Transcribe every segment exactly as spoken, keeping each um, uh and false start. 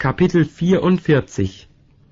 Kapitel vierundvierzig.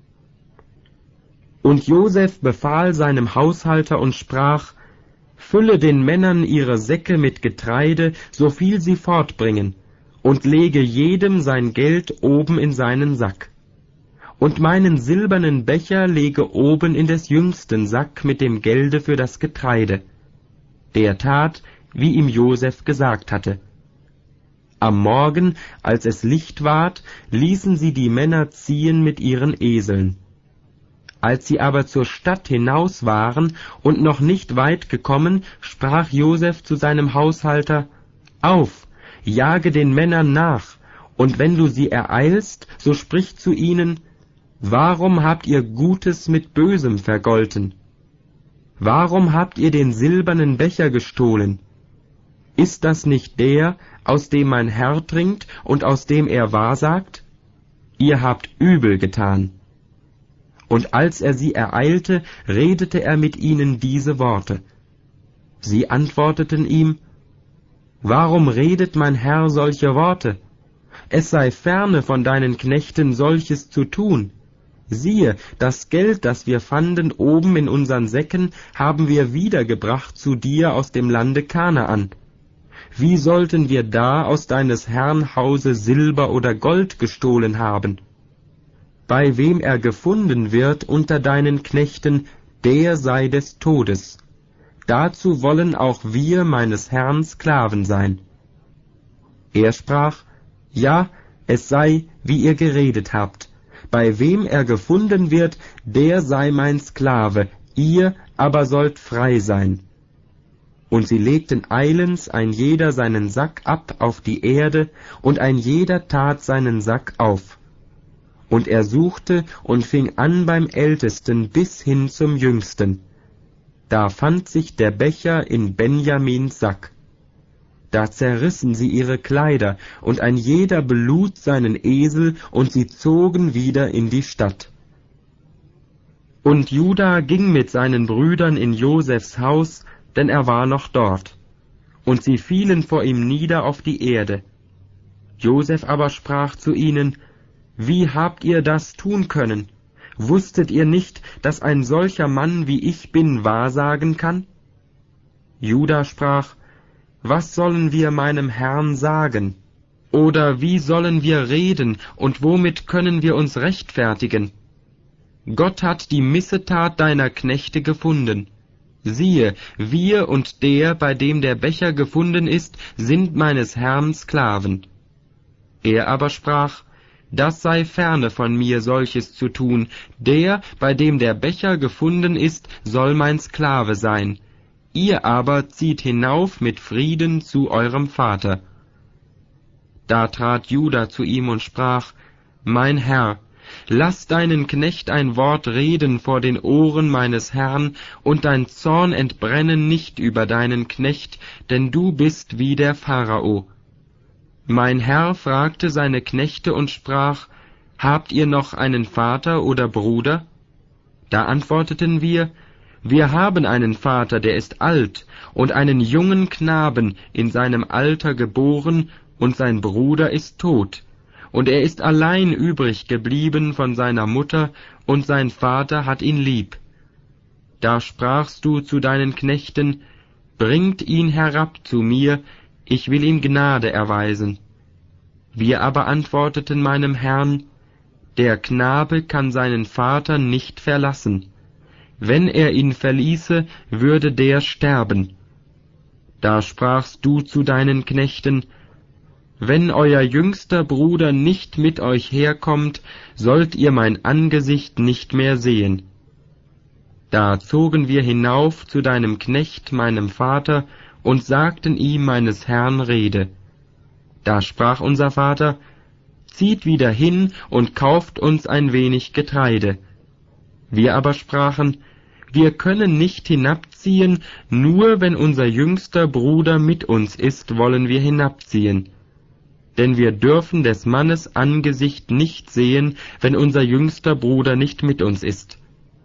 Und Joseph befahl seinem Haushalter und sprach: Fülle den Männern ihre Säcke mit Getreide, so viel sie fortbringen, und lege jedem sein Geld oben in seinen Sack. Und meinen silbernen Becher lege oben in des Jüngsten Sack mit dem Gelde für das Getreide. Der tat, wie ihm Joseph gesagt hatte. Am Morgen, als es Licht ward, ließen sie die Männer ziehen mit ihren Eseln. Als sie aber zur Stadt hinaus waren und noch nicht weit gekommen, sprach Joseph zu seinem Haushalter: Auf, jage den Männern nach, und wenn du sie ereilst, so sprich zu ihnen: Warum habt ihr Gutes mit Bösem vergolten? Warum habt ihr den silbernen Becher gestohlen? Ist das nicht der, aus dem mein Herr trinkt und aus dem er wahrsagt? Ihr habt übel getan. Und als er sie ereilte, redete er mit ihnen diese Worte. Sie antworteten ihm: Warum redet mein Herr solche Worte? Es sei ferne von deinen Knechten solches zu tun. Siehe, das Geld, das wir fanden oben in unseren Säcken, haben wir wiedergebracht zu dir aus dem Lande Kanaan. Wie sollten wir da aus deines Herrn Hause Silber oder Gold gestohlen haben? Bei wem er gefunden wird unter deinen Knechten, der sei des Todes. Dazu wollen auch wir meines Herrn Sklaven sein. Er sprach: Ja, es sei, wie ihr geredet habt. Bei wem er gefunden wird, der sei mein Sklave, ihr aber sollt frei sein. Und sie legten eilends ein jeder seinen Sack ab auf die Erde, und ein jeder tat seinen Sack auf. Und er suchte und fing an beim Ältesten bis hin zum Jüngsten. Da fand sich der Becher in Benjamins Sack. Da zerrissen sie ihre Kleider, und ein jeder belud seinen Esel, und sie zogen wieder in die Stadt. Und Juda ging mit seinen Brüdern in Josefs Haus, denn er war noch dort. Und sie fielen vor ihm nieder auf die Erde. Joseph aber sprach zu ihnen: Wie habt ihr das tun können? Wusstet ihr nicht, dass ein solcher Mann wie ich bin wahrsagen kann? Juda sprach: Was sollen wir meinem Herrn sagen? Oder wie sollen wir reden, und womit können wir uns rechtfertigen? Gott hat die Missetat deiner Knechte gefunden. Siehe, wir und der, bei dem der Becher gefunden ist, sind meines Herrn Sklaven. Er aber sprach: Das sei ferne von mir, solches zu tun. Der, bei dem der Becher gefunden ist, soll mein Sklave sein. Ihr aber zieht hinauf mit Frieden zu eurem Vater. Da trat Juda zu ihm und sprach: Mein Herr, lass deinen Knecht ein Wort reden vor den Ohren meines Herrn, und dein Zorn entbrennen nicht über deinen Knecht, denn du bist wie der Pharao. Mein Herr fragte seine Knechte und sprach: Habt ihr noch einen Vater oder Bruder? Da antworteten wir: Wir haben einen Vater, der ist alt, und einen jungen Knaben in seinem Alter geboren, und sein Bruder ist tot, und er ist allein übrig geblieben von seiner Mutter, und sein Vater hat ihn lieb. Da sprachst du zu deinen Knechten: Bringt ihn herab zu mir, ich will ihm Gnade erweisen. Wir aber antworteten meinem Herrn: Der Knabe kann seinen Vater nicht verlassen. Wenn er ihn verließe, würde der sterben. Da sprachst du zu deinen Knechten: Wenn euer jüngster Bruder nicht mit euch herkommt, sollt ihr mein Angesicht nicht mehr sehen. Da zogen wir hinauf zu deinem Knecht, meinem Vater, und sagten ihm meines Herrn Rede. Da sprach unser Vater: Zieht wieder hin und kauft uns ein wenig Getreide. Wir aber sprachen: Wir können nicht hinabziehen, nur wenn unser jüngster Bruder mit uns ist, wollen wir hinabziehen. Denn wir dürfen des Mannes Angesicht nicht sehen, wenn unser jüngster Bruder nicht mit uns ist.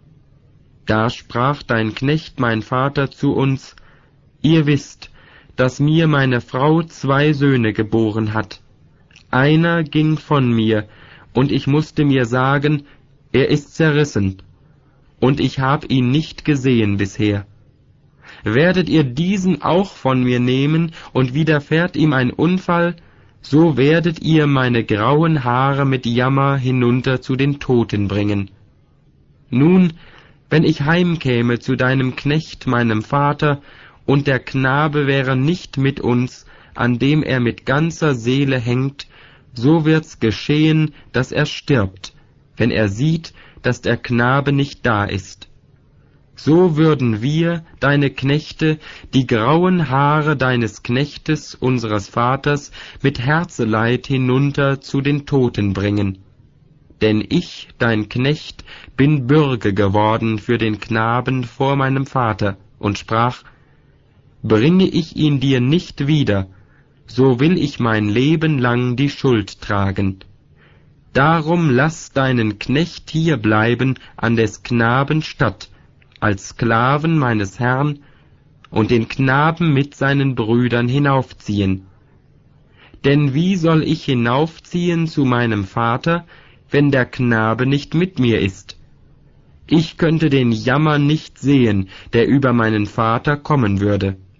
Da sprach dein Knecht, mein Vater, zu uns: Ihr wisst, dass mir meine Frau zwei Söhne geboren hat. Einer ging von mir, und ich mußte mir sagen, er ist zerrissen, und ich hab ihn nicht gesehen bisher. Werdet ihr diesen auch von mir nehmen, und widerfährt ihm ein Unfall, so werdet ihr meine grauen Haare mit Jammer hinunter zu den Toten bringen. Nun, wenn ich heimkäme zu deinem Knecht, meinem Vater, und der Knabe wäre nicht mit uns, an dem er mit ganzer Seele hängt, so wird's geschehen, dass er stirbt, wenn er sieht, dass der Knabe nicht da ist. So würden wir, deine Knechte, die grauen Haare deines Knechtes, unseres Vaters, mit Herzeleid hinunter zu den Toten bringen. Denn ich, dein Knecht, bin Bürge geworden für den Knaben vor meinem Vater, und sprach, bringe ich ihn dir nicht wieder, so will ich mein Leben lang die Schuld tragen. Darum lass deinen Knecht hier bleiben an des Knaben statt, als Sklaven meines Herrn, und den Knaben mit seinen Brüdern hinaufziehen. Denn wie soll ich hinaufziehen zu meinem Vater, wenn der Knabe nicht mit mir ist? Ich könnte den Jammer nicht sehen, der über meinen Vater kommen würde.